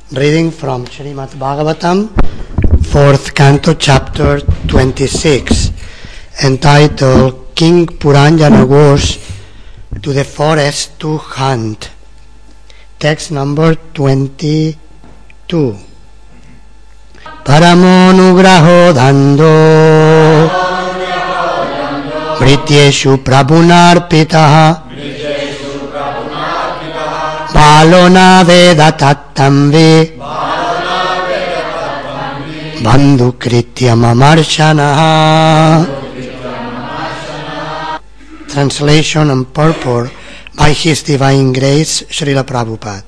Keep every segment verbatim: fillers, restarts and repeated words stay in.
Reading from Srimad Bhagavatam, fourth canto, chapter twenty-six, entitled King Puranjana Goes to the Forest to Hunt. Text number twenty-two. Paramonugraho dando Vrityeshu prabhunarpitaha Balona veda tattamve Bandhu krityam amarshanaha. Translation and purport by His Divine Grace, Srila Prabhupada.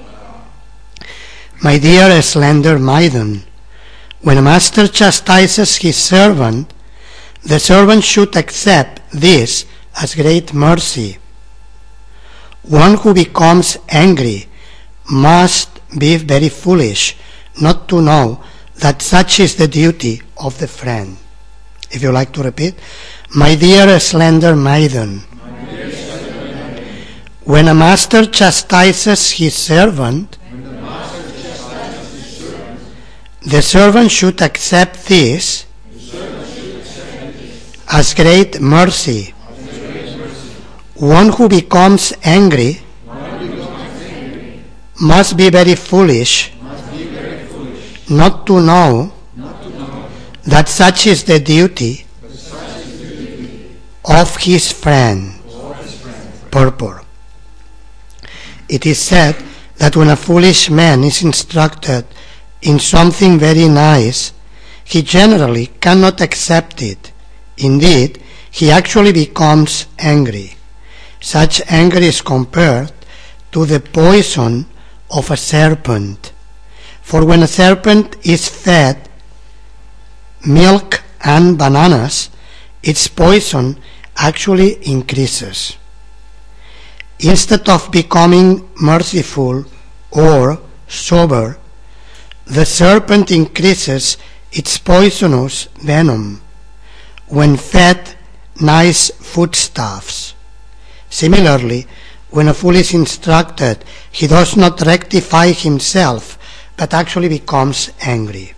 My dear slender maiden, when a master chastises his servant, the servant should accept this as great mercy. One who becomes angry must be very foolish not to know that such is the duty of the friend. If you like to repeat, my dear slender maiden, dear slender maiden. When a master chastises his servant, chastises his servant the servant should accept this, should accept this as great mercy. One who becomes angry, who becomes angry must be very foolish, be very foolish not, to know not to know that such is the duty, is the duty of his friend. Of his friend. Purport. It is said that when a foolish man is instructed in something very nice, he generally cannot accept it. Indeed, he actually becomes angry. Such anger is compared to the poison of a serpent. For when a serpent is fed milk and bananas, its poison actually increases. Instead of becoming merciful or sober, the serpent increases its poisonous venom when fed nice foodstuffs. Similarly, when a fool is instructed, he does not rectify himself, but actually becomes angry.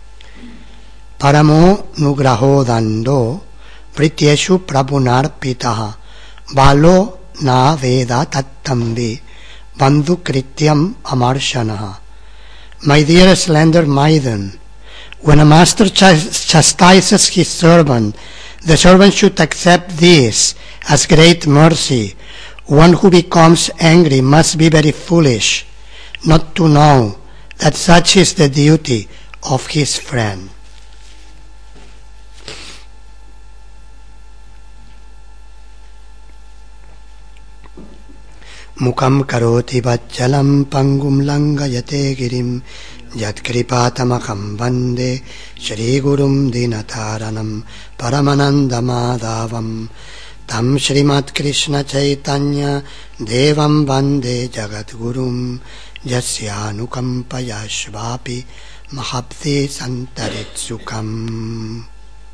Paramo nugraho dando vrityeshu prabhunarpitaha balo na veda tattamvi bandhu krityam amarshanaha. My dear slender maiden, when a master ch- chastises his servant, the servant should accept this as great mercy. One who becomes angry must be very foolish not to know that such is the duty of his friend. Mukam karoti vajjalam pangum langayate girim Yat kripatamaham vande Shri Gurum dinataranam Paramananda madhavam Tam Shrimat Krishna Chaitanya Devam Vande Jagat Gurum Jasya Anukampaya Shvapi Mahabdi Santaritsukam.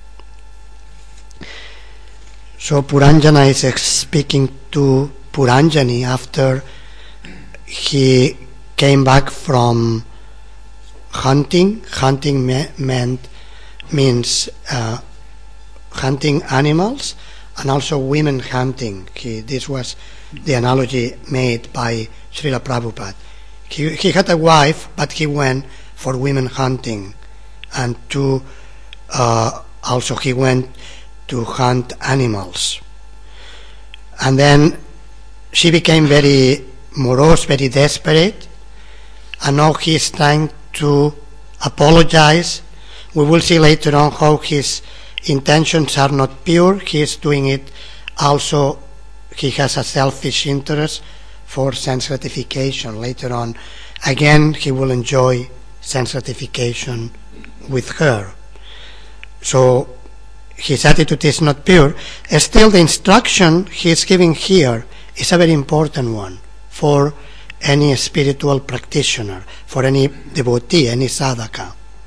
So Puranjana is speaking to Puranjani after he came back from hunting. Hunting me- meant means uh, hunting animals, and also women hunting. He, this was the analogy made by Srila Prabhupada. He, he had a wife, but he went for women hunting, and to uh, also he went to hunt animals. And then she became very morose, very desperate, and now he is trying to apologize. We will see later on how his intentions are not pure. He is doing it also, he has a selfish interest for sense gratification. Later on, again, he will enjoy sense gratification with her. So his attitude is not pure. Still, the instruction he is giving here is a very important one for any spiritual practitioner, for any devotee, any sadhaka.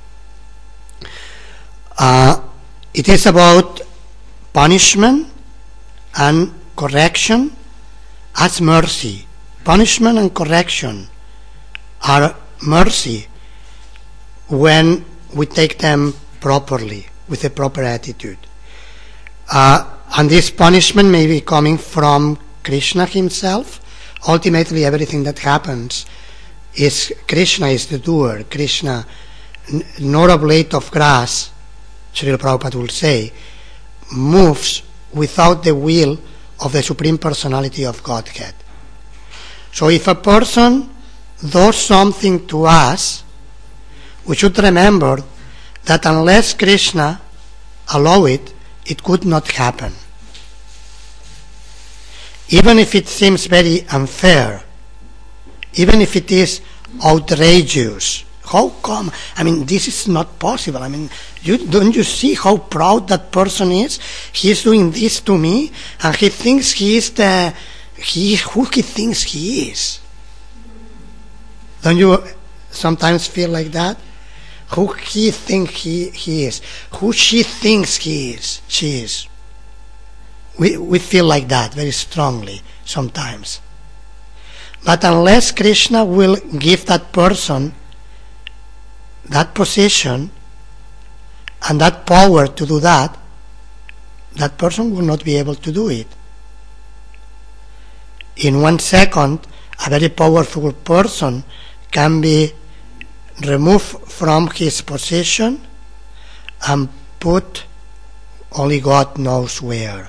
Uh, it is about punishment and correction as mercy. Punishment and correction are mercy when we take them properly, with a proper attitude. Uh, and this punishment may be coming from Krishna himself. Ultimately, everything that happens is Krishna is the doer. Krishna, not a blade of grass, Srila Prabhupada will say, moves without the will of the Supreme Personality of Godhead. So if a person does something to us, we should remember that unless Krishna allow it, it could not happen. Even if it seems very unfair, even if it is outrageous, how come? I mean, this is not possible. I mean, you, don't you see how proud that person is? He's doing this to me, and he thinks he is the he who he thinks he is. Don't you sometimes feel like that? Who he thinks he, he is, who she thinks he is, she is. We we feel like that very strongly sometimes. But unless Krishna will give that person that position and that power to do that, that person will not be able to do it. In one second, a very powerful person can be removed from his position and put only God knows where.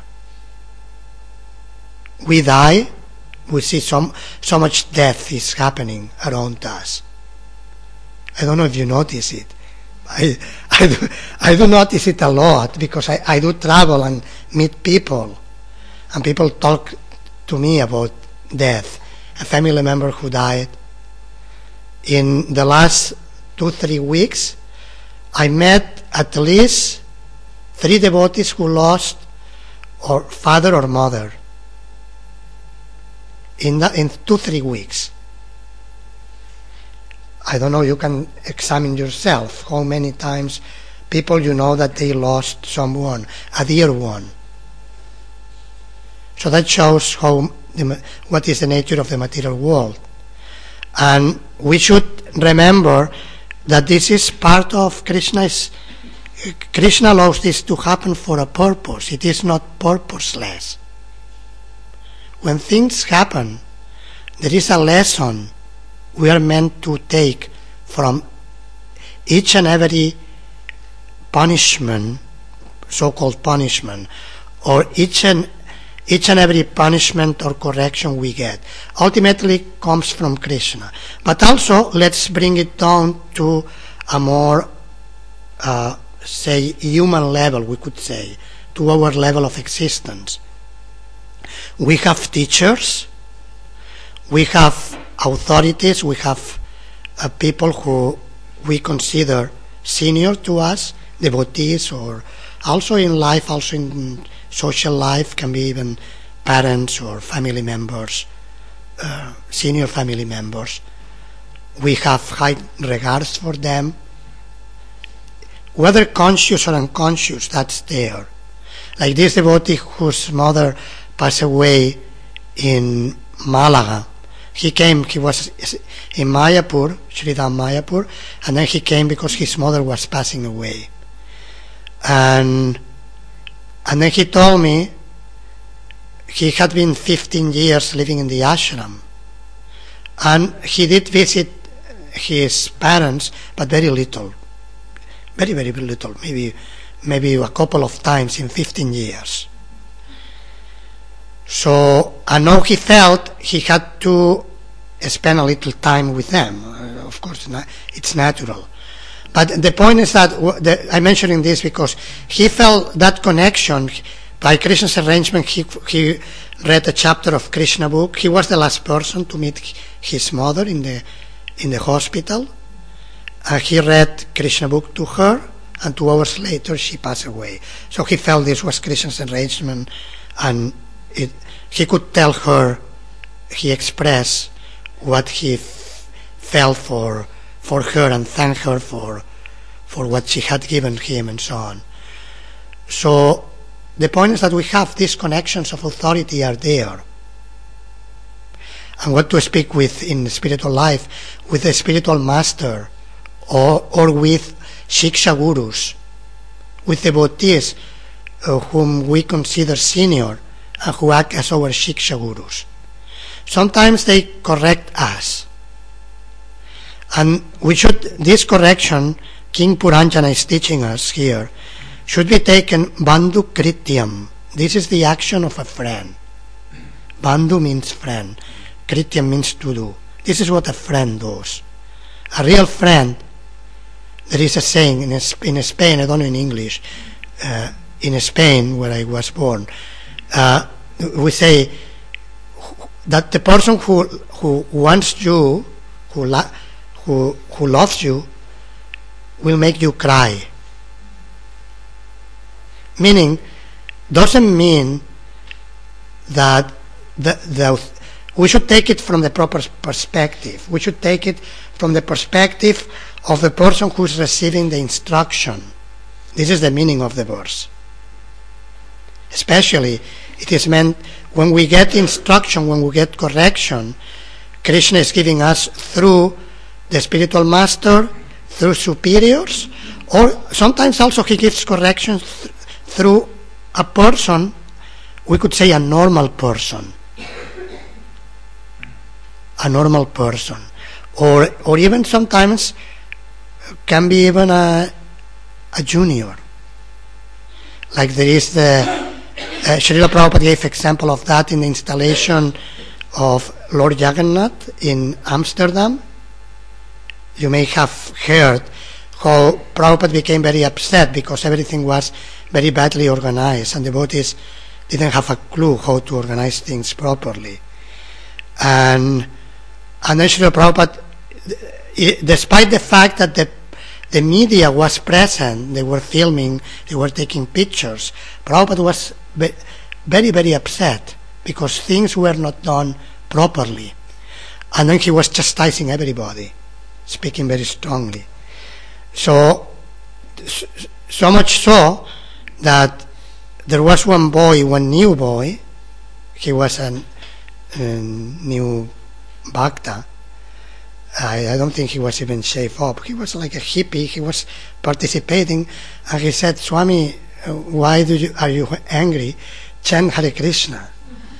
We die, we see some, so much death is happening around us. I don't know if you notice it. I, I, do, I do notice it a lot because I, I do travel and meet people, and people talk to me about death. A family member who died. In the last two, three weeks, I met at least three devotees who lost or father or mother in, the, in two, three weeks. I don't know, you can examine yourself how many times people you know that they lost someone, a dear one. So that shows how the, what is the nature of the material world. And we should remember that this is part of Krishna's, Krishna allows this to happen for a purpose. It is not purposeless. When things happen, there is a lesson we are meant to take from each and every punishment, so-called punishment, or each and each and every punishment or correction we get. Ultimately comes from Krishna. But also, let's bring it down to a more, uh, say, human level, we could say, to our level of existence. We have teachers, we have authorities, we have uh, people who we consider senior to us, devotees, or also in life, also in social life, can be even parents or family members, uh, senior family members. We have high regards for them. Whether conscious or unconscious, that's there. Like this devotee whose mother passed away in Malaga. He came, he was in Mayapur, Sridham Mayapur, and then he came because his mother was passing away. And and then he told me he had been fifteen years living in the ashram. And he did visit his parents, but very little. Very, very little. Maybe, maybe a couple of times in fifteen years. So, I know he felt he had to spend a little time with them. Uh, of course, it's natural. But the point is that, the, I'm mentioning this because he felt that connection. By Krishna's arrangement, he, he read a chapter of Krishna book. He was the last person to meet his mother in the in the hospital. Uh, he read Krishna book to her, and two hours later she passed away. So he felt this was Krishna's arrangement, and it, he could tell her, he expressed what he f- felt for for her and thank her for for what she had given him and so on. So the point is that we have these connections of authority are there. and what to speak with in spiritual life, with a spiritual master, or, or with Shiksha Gurus, with devotees uh, whom we consider senior and who act as our Shiksha Gurus. Sometimes they correct us. And we should, this correction, King Puranjana is teaching us here, should be taken bandhu krityam. This is the action of a friend. Bandhu means friend. Krityam means to do. This is what a friend does. A real friend, there is a saying in, in Spain, I don't know in English, uh, in Spain where I was born, uh, we say that the person who who wants you, who la- who who loves you, will make you cry. Meaning, doesn't mean that the, the we should take it from the proper perspective. We should take it from the perspective of the person who is receiving the instruction. This is the meaning of the verse. Especially, it is meant when we get instruction, when we get correction, Krishna is giving us through the spiritual master, through superiors, or sometimes also he gives corrections th- through a person, we could say a normal person. A normal person. Or or even sometimes can be even a, a junior. Like there is the Uh, Srila Prabhupada gave example of that in the installation of Lord Jagannath in Amsterdam. You may have heard how Prabhupada became very upset because everything was very badly organized and the devotees didn't have a clue how to organize things properly. And, and then Srila Prabhupada, despite the fact that the the media was present, they were filming, they were taking pictures, Prabhupada was very, very upset because things were not done properly. And then he was chastising everybody, speaking very strongly. So, so much so that there was one boy, one new boy, he was a new bhakta. I, I don't think he was even shaved up. He was like a hippie. He was participating, and he said, "Swami, why do you are you angry? Chant Hare Krishna."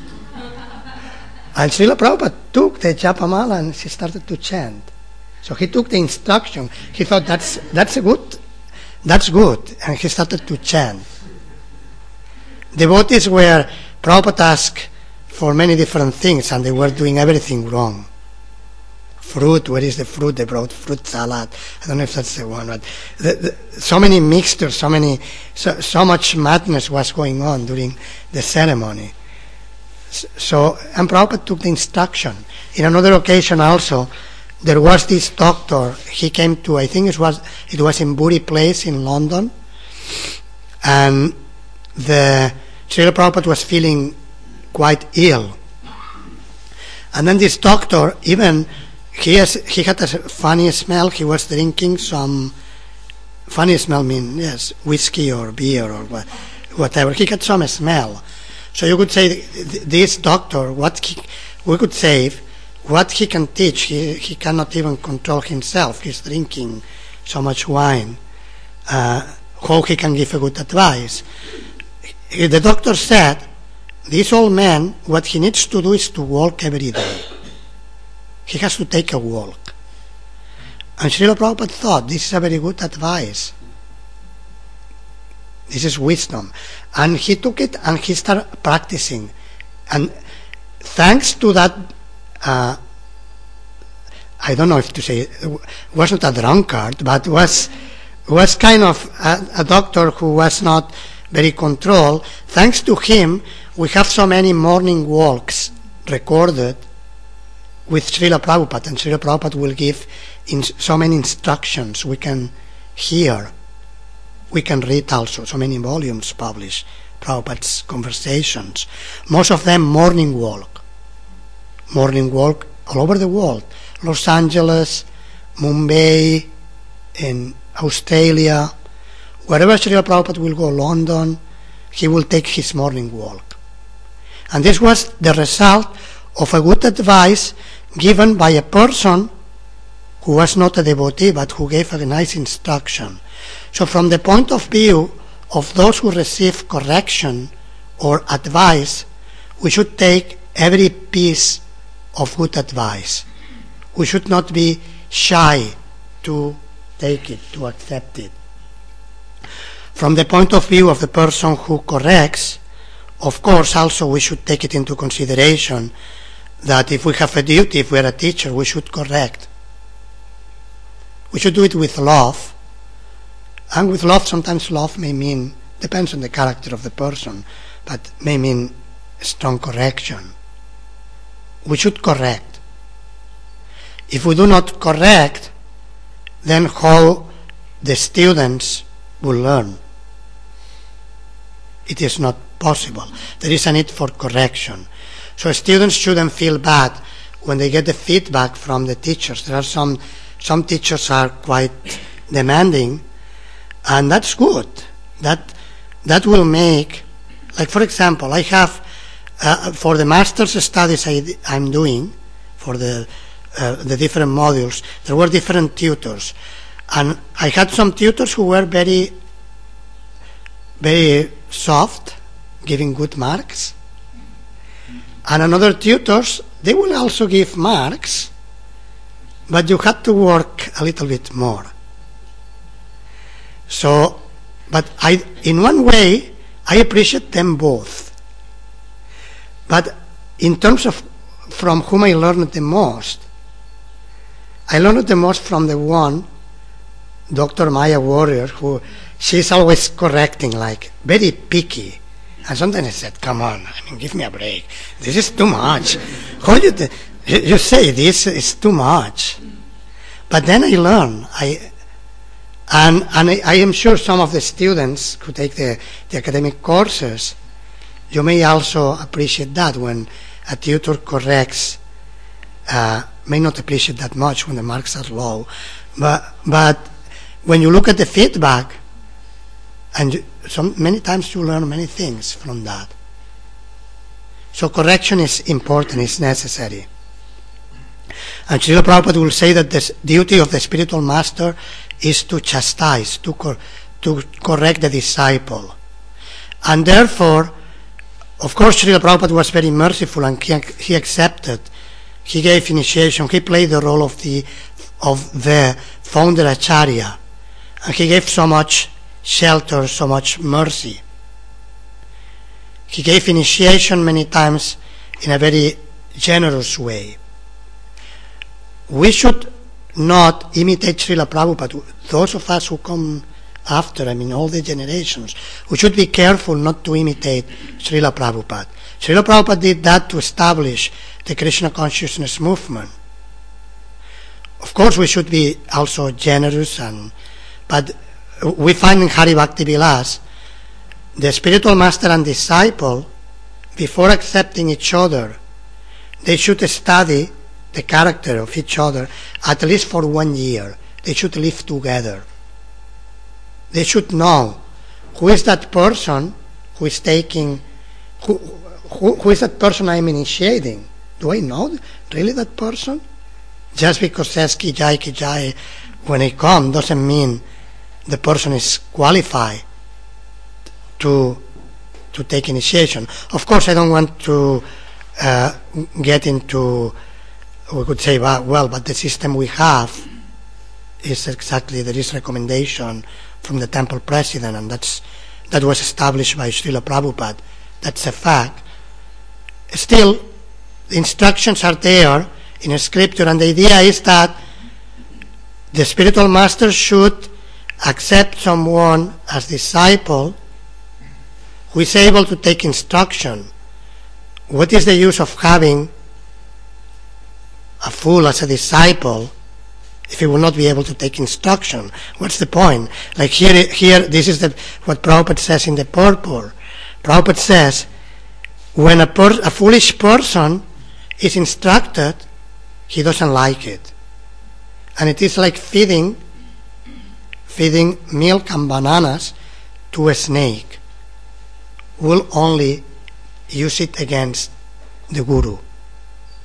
And Srila Prabhupada took the Japamala and he started to chant. So he took the instruction. He thought that's that's a good, that's good, and he started to chant. Devotees were Prabhupada asked for many different things, and they were doing everything wrong. Fruit, where is the fruit? They brought fruit salad. I don't know if that's the one, but the, the, so many mixtures, so many, so, so much madness was going on during the ceremony. So, and Prabhupada took the instruction. In another occasion also, there was this doctor, he came to, I think it was, it was in Bury Place in London, and the Srila Prabhupada was feeling quite ill. And then this doctor, even He, has, he had a funny smell. He was drinking some funny smell, mean yes, whiskey or beer or what, whatever. He had some smell. So you could say this doctor, what he, we could say, what he can teach, he, he cannot even control himself. He's drinking so much wine. Uh, how he can give a good advice? The doctor said, this old man, what he needs to do is to walk every day. He has to take a walk. And Srila Prabhupada thought, this is a very good advice. This is wisdom. And he took it and he started practicing. And thanks to that, uh, I don't know if to say, wasn't a drunkard, but was was kind of a, a doctor who was not very controlled. Thanks to him, we have so many morning walks recorded with Srila Prabhupada, and Srila Prabhupada will give in so many instructions we can hear. We can read also, so many volumes published, Prabhupada's conversations. Most of them morning walk. Morning walk all over the world. Los Angeles, Mumbai, in Australia, wherever Srila Prabhupada will go, London, he will take his morning walk. And this was the result of a good advice given by a person who was not a devotee but who gave a nice instruction. So from the point of view of those who receive correction or advice, we should take every piece of good advice. We should not be shy to take it, to accept it. From the point of view of the person who corrects, of course, also we should take it into consideration that if we have a duty, if we are a teacher, we should correct. We should do it with love. And with love, sometimes love may mean, depends on the character of the person, but may mean strong correction. We should correct. If we do not correct, then how the students will learn? It is not possible. There is a need for correction. So students shouldn't feel bad when they get the feedback from the teachers. There are some, some teachers are quite demanding, and that's good. That, that will make, like for example, I have, uh, for the master's studies I, I'm doing, for the, uh, the different modules, there were different tutors. And I had some tutors who were very, very soft, giving good marks. And another tutors, they will also give marks, but you had to work a little bit more. So, but I, in one way, I appreciate them both. But in terms of from whom I learned the most, I learned the most from the one, Doctor Maya Warrior, who she's always correcting, like very picky. And sometimes I said, come on, I mean, give me a break. This is too much. How you, th- you say this is too much. But then I learn. I, and and I, I am sure some of the students who take the, the academic courses, you may also appreciate that when a tutor corrects, uh, may not appreciate that much when the marks are low. But, but when you look at the feedback, and you, some, many times you learn many things from that. So correction is important, it's necessary. And Srila Prabhupada will say that the duty of the spiritual master is to chastise, to, cor- to correct the disciple. And therefore, of course, Srila Prabhupada was very merciful, and he, he accepted, he gave initiation, he played the role of the, of the founder Acharya, and he gave so much shelter, so much mercy. He gave initiation many times in a very generous way. We should not imitate Srila Prabhupada. Those of us who come after, I mean all the generations, we should be careful not to imitate Srila Prabhupada. Srila Prabhupada did that to establish the Krishna consciousness movement. Of course we should be also generous, and but we find in Hari Bhakti Vilas, the spiritual master and disciple, before accepting each other, they should study the character of each other at least for one year. They should live together. They should know who is that person who is taking, who, who, who is that person I am initiating. Do I know really that person? Just because says Ki Jai, Ki Jai when I come doesn't mean the person is qualified to to take initiation. Of course, I don't want to uh, get into, we could say, well, well, but the system we have is exactly, there is recommendation from the temple president, and that's that was established by Srila Prabhupada. That's a fact. Still, the instructions are there in a scripture, and the idea is that the spiritual master should accept someone as disciple who is able to take instruction. What is the use of having a fool as a disciple if he will not be able to take instruction? What's the point? Like here, here this is the, what Prabhupada says in the purport. Prabhupada says, when a, per, a foolish person is instructed, he doesn't like it. And it is like feeding feeding milk and bananas to a snake. Will only use it against the guru.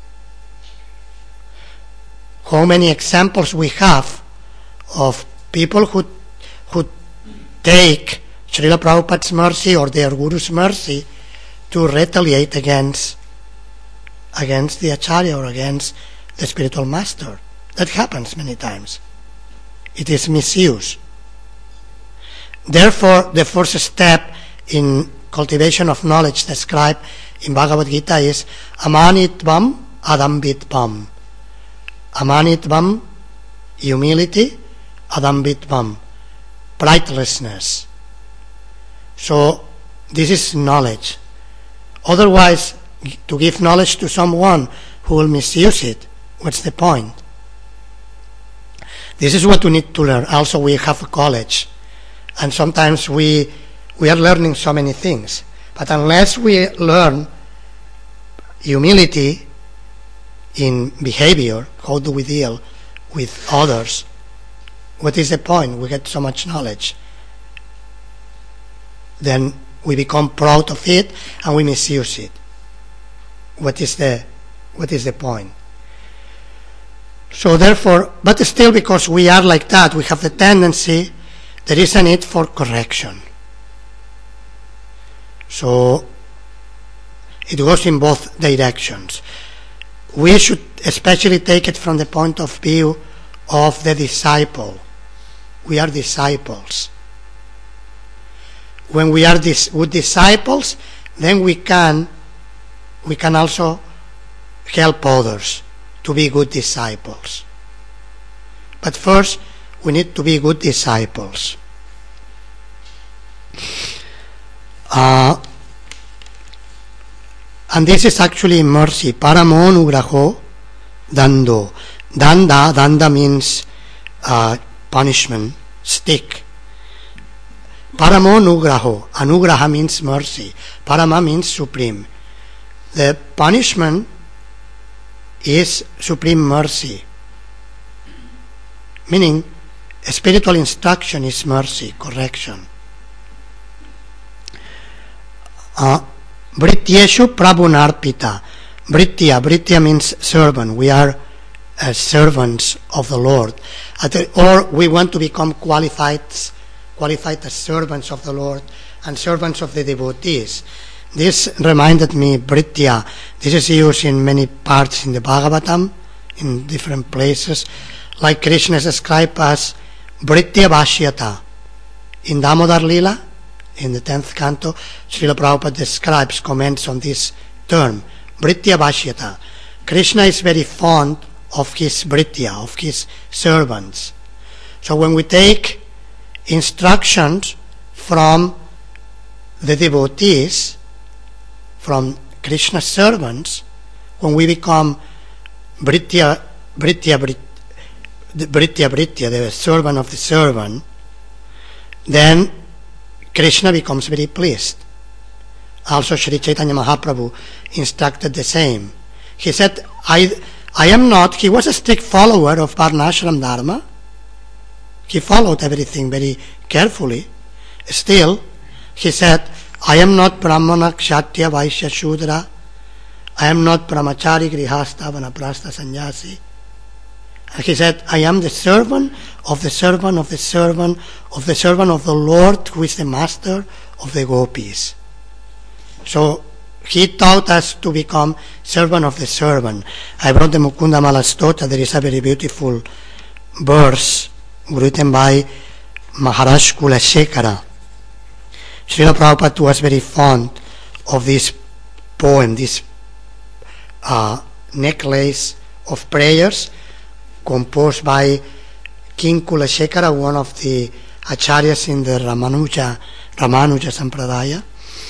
how many examples we have of people who who take Srila Prabhupada's mercy or their Guru's mercy to retaliate against against the Acharya or against the spiritual master. That happens many times. It is misuse. Therefore, the first step in cultivation of knowledge described in Bhagavad Gita is amanitvam adambitvam. Amanitvam, humility, adambitvam, pridelessness. So, this is knowledge. Otherwise, to give knowledge to someone who will misuse it, what's the point? This is what we need to learn. Also, we have a college, and sometimes we we are learning so many things. But unless we learn humility in behavior, how do we deal with others, what is the point? We get so much knowledge. Then we become proud of it and we misuse it. What is the what is the point? So therefore, but still, because we are like that, we have the tendency, there is a need for correction. So it goes in both directions. We should especially take it from the point of view of the disciple. We are disciples. When we are dis- good disciples, then we can we can also help others to be good disciples. But first, we need to be good disciples. Uh, and this is actually mercy. Paramo nugraho dando. Danda, danda means uh, punishment, stick. Paramo nugraho. Anugraha means mercy. Parama means supreme. The punishment is supreme mercy. Meaning, spiritual instruction is mercy, correction. Uh, Brityeshu prabhunarpita. Britya, Britya means servant. We are uh, servants of the Lord. Or we want to become qualified, qualified as servants of the Lord and servants of the devotees. This reminded me, Britya, this is used in many parts in the Bhagavatam, in different places, like Krishna is described as Britya Bhashyata. In Damodar Lila, in the tenth canto, Srila Prabhupada describes, comments on this term, Britya Bhashyata. Krishna is very fond of his Britya, of his servants. So when we take instructions from the devotees, from Krishna's servants, when we become Britya, Britya, Britya, Britya, Britya, the servant of the servant, then Krishna becomes very pleased. Also, Sri Chaitanya Mahaprabhu instructed the same. He said, I, I am not, he was a strict follower of Varnashram Dharma. He followed everything very carefully. Still, he said, I am not Brahmana, Kshatriya, Vaishya, Shudra. I am not Brahmachari, Grihastha, Vanaprastha, Sannyasi. And he said, I am the servant of the servant of the servant of the servant of the Lord, who is the master of the gopis. So he taught us to become servant of the servant. I brought the Mukunda Mala Stota. There is a very beautiful verse written by Maharaj Kulasekara. Srila Prabhupada was very fond of this poem, this uh, necklace of prayers composed by King Kulasekara, one of the acharyas in the Ramanuja, Ramanuja Sampradaya.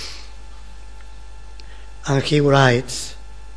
And he writes,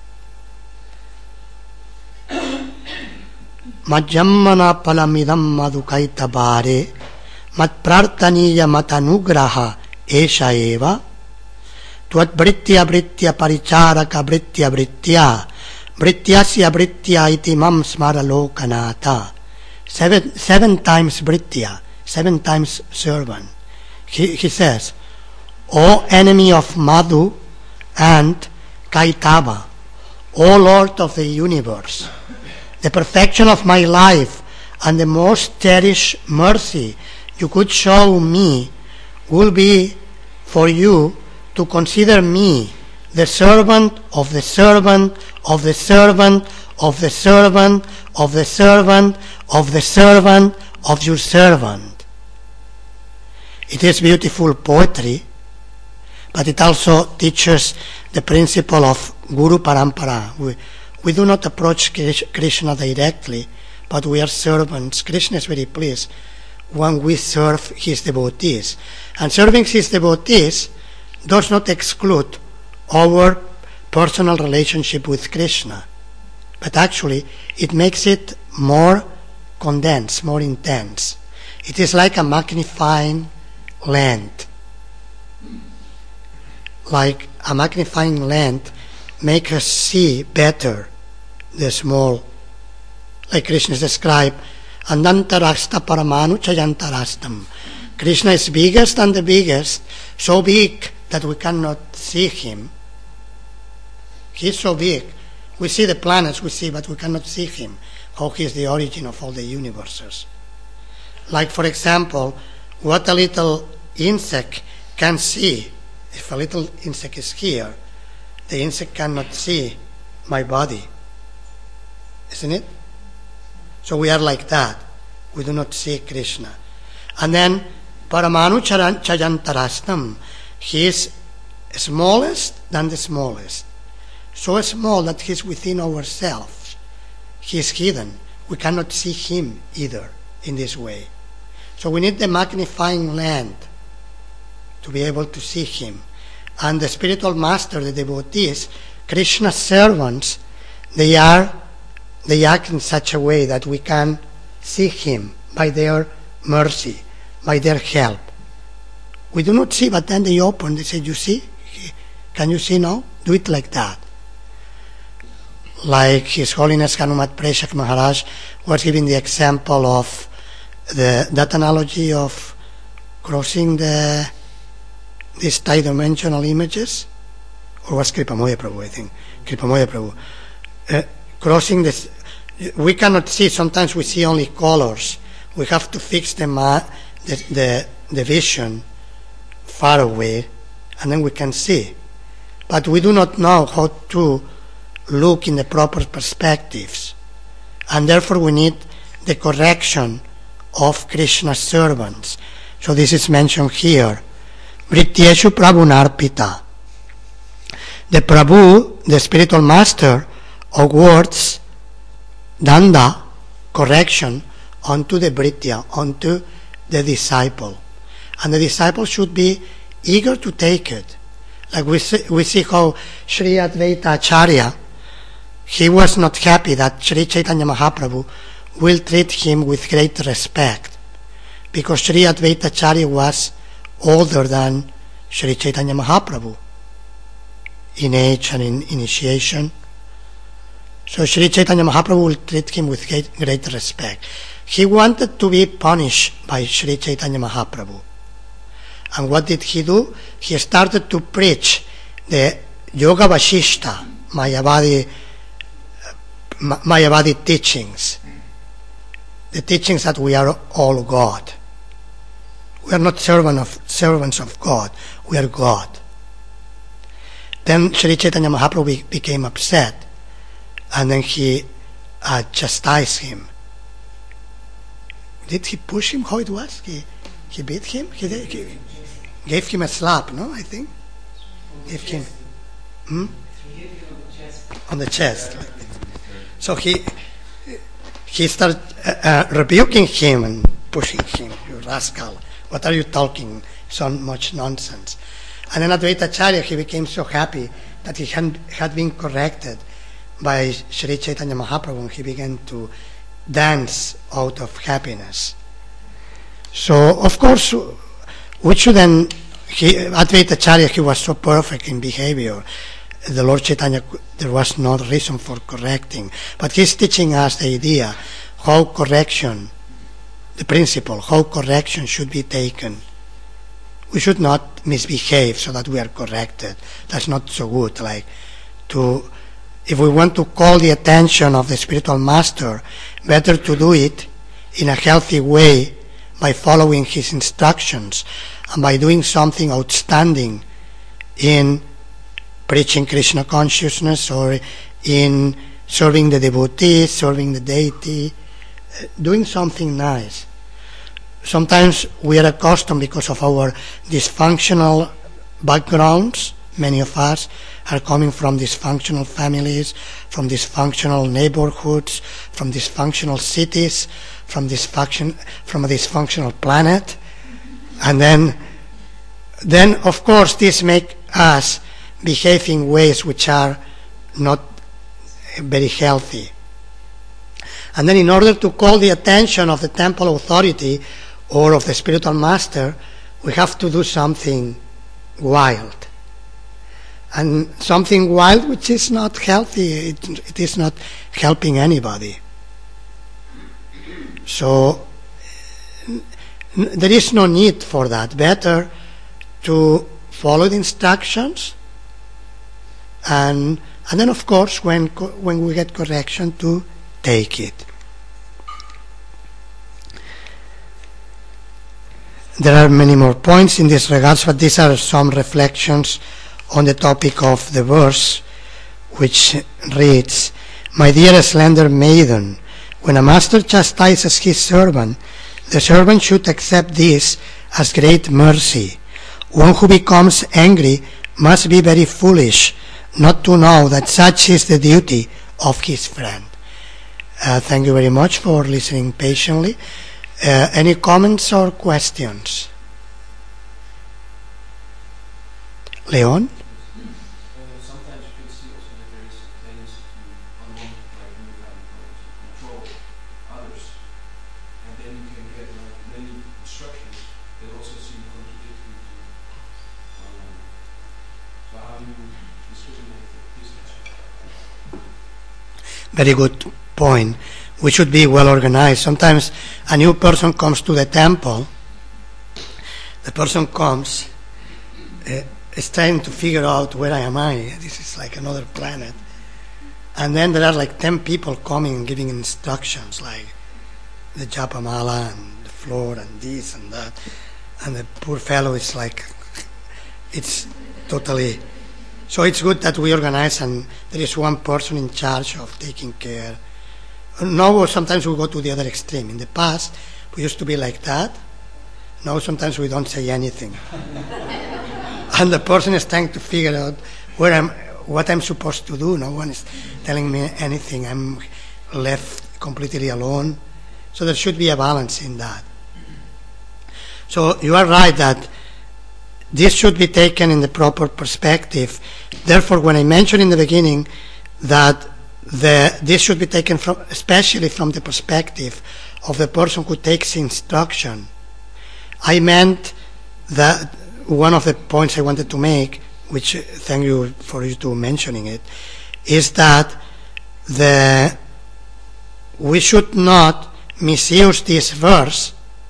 Majjammana palamidam madukaita bare mat prartaniya matanugraha esha eva tuat britya britya paricharaka britya britya brityasya britya iti mam smara lokanata. Seven, seven times britya, seven times servant. He, he says, O enemy of Madhu and Kaitava, O Lord of the universe, the perfection of my life and the most cherished mercy you could show me will be for you to consider me the servant of the servant of the servant of the servant of the servant of the servant of your servant. It is beautiful poetry, but it also teaches the principle of Guru Parampara. We, we do not approach Krishna directly, but we are servants. Krishna is very pleased when we serve his devotees. And serving his devotees does not exclude our personal relationship with Krishna, but actually it makes it more condensed, more intense. It is like a magnifying lens. Like a magnifying lens makes us see better the small, like Krishna is described, Anantarasta Paramanu Chayantarastam. Krishna is biggest and the biggest, so big that we cannot see him. He is so big. We see the planets, we see, but we cannot see him. How he is the origin of all the universes. Like, for example, what a little insect can see. If a little insect is here, the insect cannot see my body. Isn't it? So we are like that. We do not see Krishna. And then, Paramanu Chayantarastam. He is smallest than the smallest. So small that he is within ourselves. He is hidden. We cannot see him either in this way. So we need the magnifying lens to be able to see him. And the spiritual master, the devotees, Krishna's servants, they are they act in such a way that we can see him by their mercy, by their help. We do not see, but then they open, they say, you see? Can you see now? Do it like that. Like His Holiness Hanumat Preshak Maharaj was giving the example of the, that analogy of crossing the these tri-dimensional images, or was Kripamoya Prabhu, I think, Kripamoya Prabhu, uh, crossing this, we cannot see, sometimes we see only colors, we have to fix the, ma- the, the, the vision far away, and then we can see. But we do not know how to look in the proper perspectives, and therefore we need the correction of Krishna's servants. So this is mentioned here. Vrityeshu Prabhunarpita. The Prabhu, the spiritual master, awards danda, correction, onto the Britya, onto the disciple. And the disciple should be eager to take it. Like we see, we see how Sri Advaita Acharya, he was not happy that Sri Chaitanya Mahaprabhu will treat him with great respect, because Sri Advaita Acharya was older than Sri Chaitanya Mahaprabhu in age and in initiation. So Sri Chaitanya Mahaprabhu will treat him with great, great respect. He wanted to be punished by Sri Chaitanya Mahaprabhu. And what did he do? He started to preach the Yoga Vasishta, Mayavadi, Mayavadi teachings. The teachings that we are all God. We are not servant of, servants of God. We are God. Then Sri Chaitanya Mahaprabhu became upset, and then he uh, chastised him. Did he push him? How it was? He he beat him? He, did, he gave him a slap, no? I think? Gave him... Hmm? On the chest. So he he started uh, uh, rebuking him and pushing him. You rascal. What are you talking? So much nonsense. And then Advaita Acharya, he became so happy that he had, had been corrected by Sri Chaitanya Mahaprabhu, and he began to dance out of happiness. So, of course, we shouldn't, he, Advaita Acharya, he was so perfect in behavior. The Lord Chaitanya, there was no reason for correcting. But he's teaching us the idea how correction, the principle, how correction should be taken. We should not misbehave so that we are corrected. That's not so good, like to if we want to call the attention of the spiritual master, better to do it in a healthy way by following his instructions and by doing something outstanding in preaching Krishna consciousness or in serving the devotees, serving the deity, doing something nice. Sometimes we are accustomed, because of our dysfunctional backgrounds, many of us are coming from dysfunctional families, from dysfunctional neighborhoods, from dysfunctional cities, from dysfunction, from a dysfunctional planet, and then, then of course, this makes us behave in ways which are not very healthy. And then, in order to call the attention of the temple authority or of the spiritual master, we have to do something wild. And something wild which is not healthy, it, it is not helping anybody. So n- there is no need for that. Better to follow the instructions, and and then of course when co- when we get correction, to take it. There are many more points in this regard, but these are some reflections on the topic of the verse, which reads, "My dear slender maiden, when a master chastises his servant, the servant should accept this as great mercy. One who becomes angry must be very foolish not to know that such is the duty of his friend." Uh, thank you very much for listening patiently. Uh, any comments or questions? Leon? Sometimes you can see also that there is a tendency to, on one like when you have control others, and then you can get like many instructions that also seem contradictory to one another. So how do you discriminate this? Very good point. We should be well organized. Sometimes a new person comes to the temple. The person comes, uh, is trying to figure out, where am I? This is like another planet. And then there are like ten people coming and giving instructions, like the Japamala and the floor and this and that. And the poor fellow is like, it's totally... So it's good that we organize and there is one person in charge of taking care. Now sometimes we go to the other extreme. In the past, we used to be like that. Now sometimes we don't say anything. And the person is trying to figure out where I'm, what I'm supposed to do. No one is telling me anything. I'm left completely alone. So there should be a balance in that. So you are right that this should be taken in the proper perspective. Therefore, when I mentioned in the beginning that the, this should be taken from, especially from the perspective of the person who takes instruction, I meant that one of the points I wanted to make, which thank you for you to mentioning it, is that the we should not misuse this verse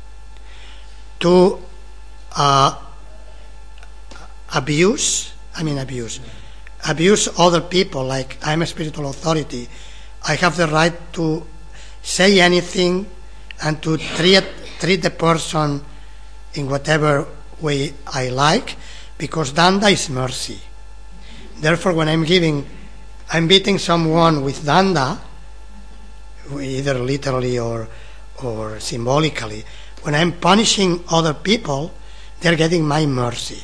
to uh, abuse, I mean abuse, abuse other people, like I'm a spiritual authority. I have the right to say anything and to treat, treat the person in whatever way I like, because danda is mercy. Therefore, when I'm giving, I'm beating someone with danda, either literally or or symbolically. When I'm punishing other people, they're getting my mercy.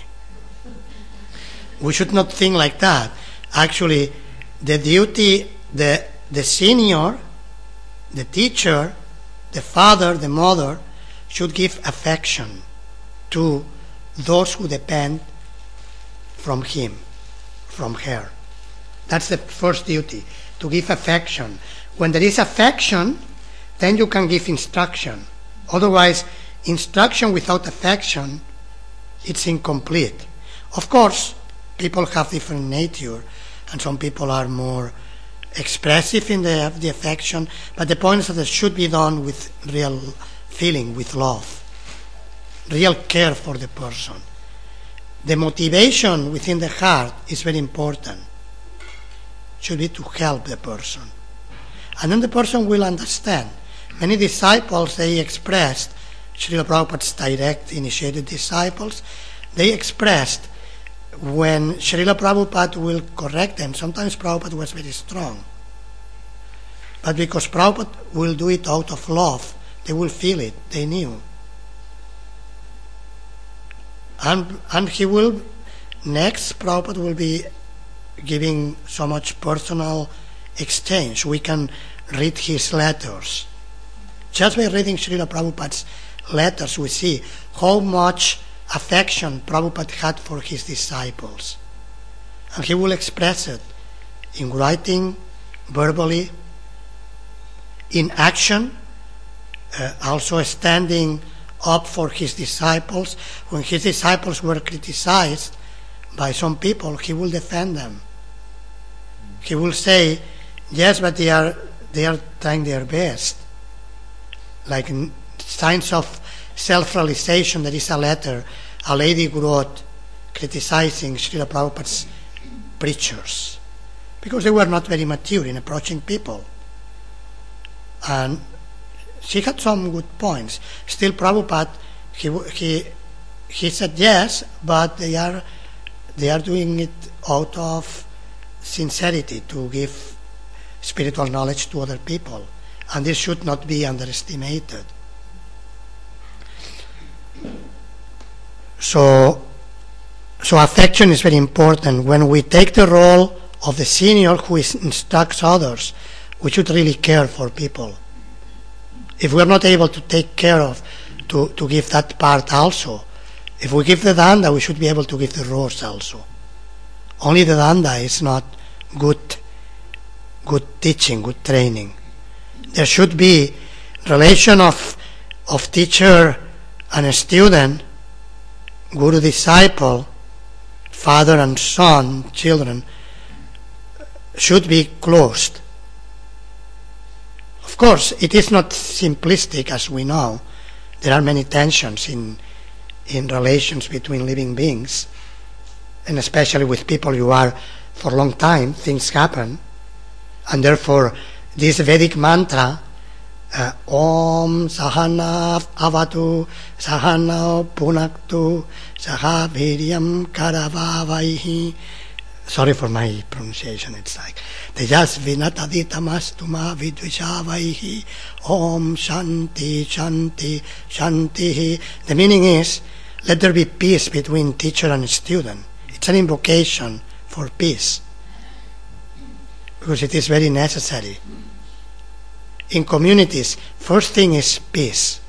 We should not think like that. Actually, the duty, the the senior, the teacher, the father, the mother, should give affection to those who depend from him, from her. That's the first duty, to give affection. When there is affection, then you can give instruction. Otherwise, instruction without affection, it's incomplete. Of course, people have different nature, and some people are more expressive in the, the affection, but the point is that it should be done with real feeling, with love, real care for the person. The motivation within the heart is very important. should be to help the person. And then the person will understand. Many disciples, they expressed, Srila Prabhupada's direct initiated disciples, they expressed when Srila Prabhupada will correct them. Sometimes Prabhupada was very strong. But because Prabhupada will do it out of love, they will feel it, they knew. And, and he will, next, Prabhupada will be giving so much personal exchange. We can read his letters. Just by reading Srila Prabhupada's letters, we see how much affection Prabhupada had for his disciples. And he will express it in writing, verbally, in action, uh, also standing up for his disciples. When his disciples were criticized by some people, he will defend them. He will say, yes, but they are they are trying their best. Like in Signs of Self-Realization, there is a letter a lady wrote criticizing Srila Prabhupada's preachers because they were not very mature in approaching people. And she had some good points. Still, Prabhupada, he he he said yes, but they are they are doing it out of sincerity to give spiritual knowledge to other people, and this should not be underestimated. So, so affection is very important. When we take the role of the senior who instructs others, we should really care for people. If we are not able to take care of, to, to give that part also, if we give the danda, we should be able to give the rose also. Only the danda is not good, good teaching, good training. There should be relation of, of teacher and a student, guru disciple, father and son, children, should be closed. Of course, it is not simplistic, as we know. There are many tensions in in relations between living beings, and especially with people you are for a long time, things happen, and therefore this Vedic mantra, uh, Om Sahana Avatu Sahana Punaktu Saha Viryam Karavavaihi. Sorry for my pronunciation, it's like Tejas Vinataditamastu Vidvishavaihi Om Shanti Shanti Shantihi. The meaning is, let there be peace between teacher and student. It's an invocation for peace, because it is very necessary. In communities, first thing is peace.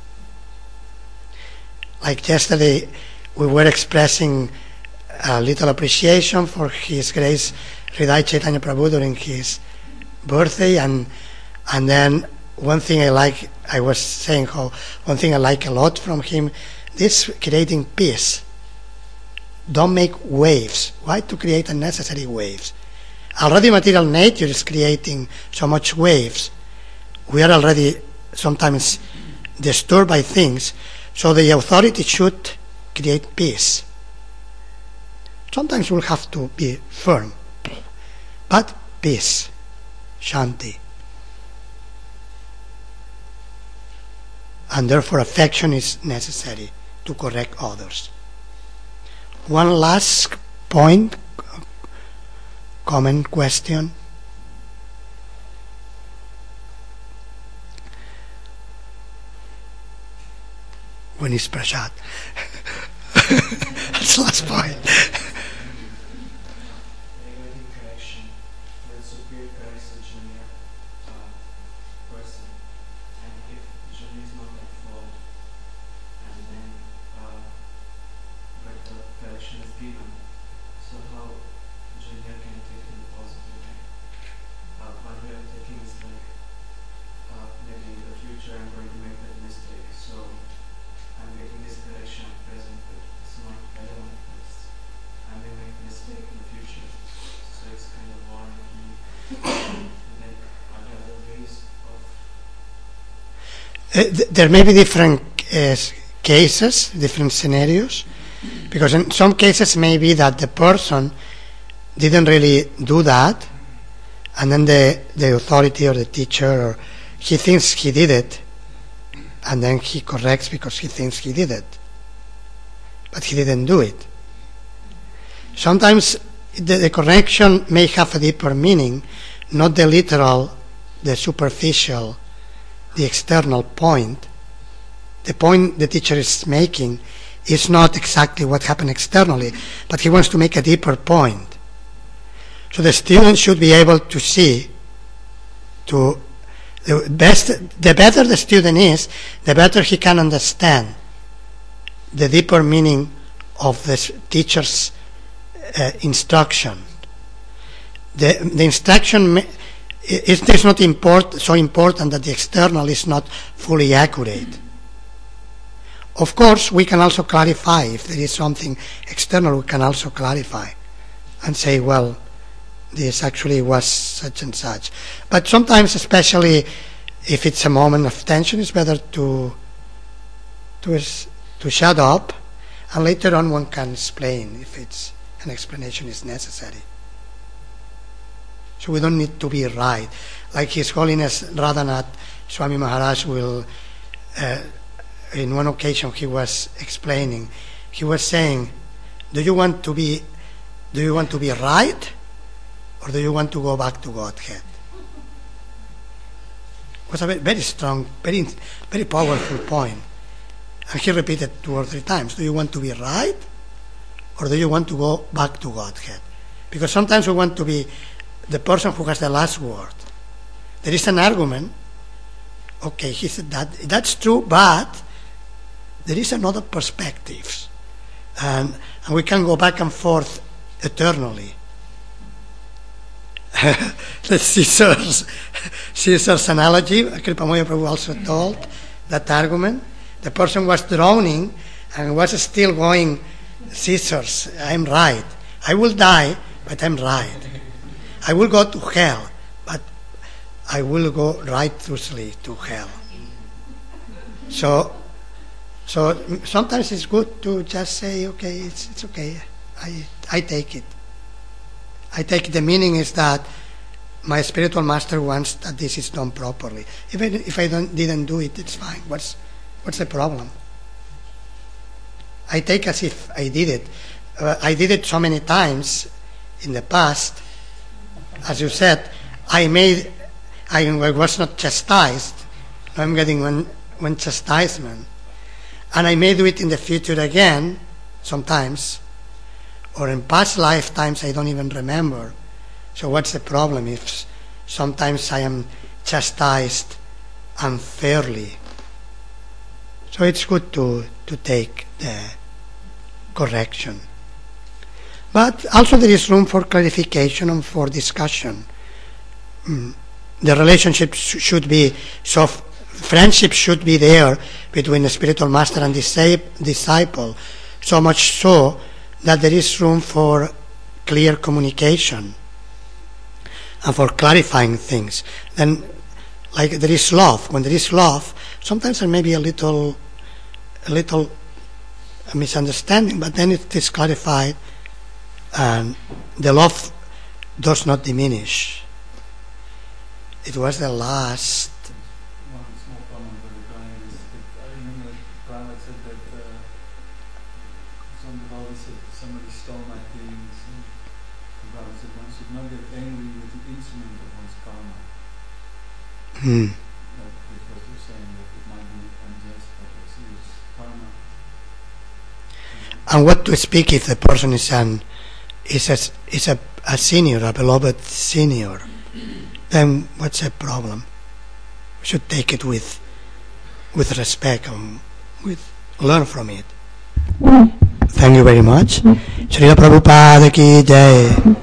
Like yesterday, we were expressing a little appreciation for His Grace Hridaya Chaitanya Prabhu during his birthday, and and then one thing I like, I was saying how one thing I like a lot from him, this creating peace. Don't make waves. Why to create unnecessary waves? Already material nature is creating so much waves. We are already sometimes disturbed by things, so the authority should create peace. Sometimes we'll have to be firm, but peace, shanti. And therefore affection is necessary to correct others. One last point, comment, question. When is Prashad? That's the last point. Uh, th- there may be different uh, cases, different scenarios, because in some cases may be that the person didn't really do that, and then the, the authority or the teacher, or he thinks he did it, and then he corrects because he thinks he did it, but he didn't do it. Sometimes the, the correction may have a deeper meaning, not the literal, the superficial, the external point. The point the teacher is making is not exactly what happened externally, but he wants to make a deeper point. So the student should be able to see, to the best, the better the student is, the better he can understand the deeper meaning of the teacher's uh, instruction. The, the instruction is, is not import, so important that the external is not fully accurate. Of course, we can also clarify. If there is something external, we can also clarify and say, well, this actually was such and such. But sometimes, especially if it's a moment of tension, it's better to to, to shut up, and later on one can explain if it's an explanation is necessary. So we don't need to be right. Like His Holiness Radhanath Swami Maharaj will, uh, in one occasion he was explaining, he was saying, do you want to be, do you want to be right, or do you want to go back to Godhead? It was a very, very strong, very, very powerful point. And he repeated two or three times, do you want to be right, or do you want to go back to Godhead? Because sometimes we want to be the person who has the last word. There is an argument, okay, he said that, that's true, but there is another perspective. And, and we can go back and forth eternally. The scissors, scissors analogy, Kripamoya Prabhu also told that argument. The person was drowning and was still going, scissors, I'm right. I will die, but I'm right. I will go to hell, but I will go righteously to hell. So, so sometimes it's good to just say, okay, it's, it's okay, I, I take it. I take the meaning is that my spiritual master wants that this is done properly. Even if I don't, didn't do it, it's fine. What's, what's the problem? I take as if I did it. Uh, I did it so many times in the past. As you said, I made, I was not chastised. I'm getting one, one chastisement. And I may do it in the future again, sometimes. Or in past lifetimes, I don't even remember. So what's the problem if sometimes I am chastised unfairly? So it's good to, to take the correction. But also there is room for clarification and for discussion. Mm. The relationship sh- should be, so f- friendship should be there between the spiritual master and disciple, so much so that there is room for clear communication and for clarifying things. Then, like there is love. When there is love, sometimes there may be a little, a little misunderstanding, but then it is clarified, and the love does not diminish. It was the last. One small comment regarding this. I remember Prabhupada said that uh, some devotee said somebody stole my things, and Prabhupada said one should not get angry with the instrument of one's karma. Hmm. That, because you're saying that it might be unjust, but it's serious karma. And what to speak if the person is an is a, is a, a senior, a beloved senior? Then what's the problem? We should take it with with respect and with learn from it. Thank you very much. Srila Prabhupada ki jai.